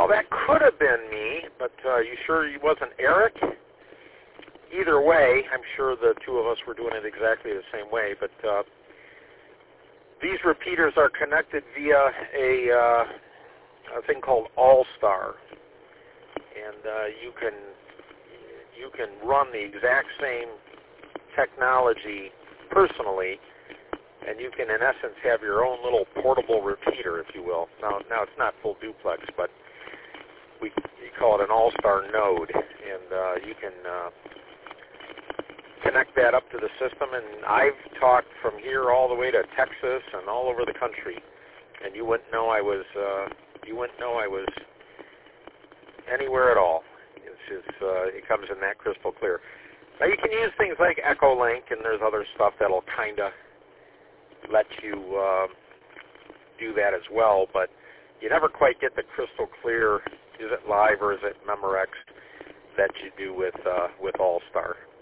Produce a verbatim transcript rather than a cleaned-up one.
Well, that could have been me, but uh, you sure he wasn't Eric? Either way, I'm sure the two of us were doing it exactly the same way, but uh, these repeaters are connected via a, uh, a thing called All-Star, and uh, you can you can run the exact same technology personally, and you can, in essence, have your own little portable repeater, if you will. Now, now it's not full duplex, but we you call it an All-Star node, and uh, you can uh, connect that up to the system. And I've talked from here all the way to Texas and all over the country, and you wouldn't know I was uh, you wouldn't know I was anywhere at all. It's just, uh, it comes in that crystal clear. Now you can use things like Echolink, and there's other stuff that'll kind of let you uh, do that as well, but you never quite get the crystal clear, is it live or is it Memorex, that you do with uh, with All-Star.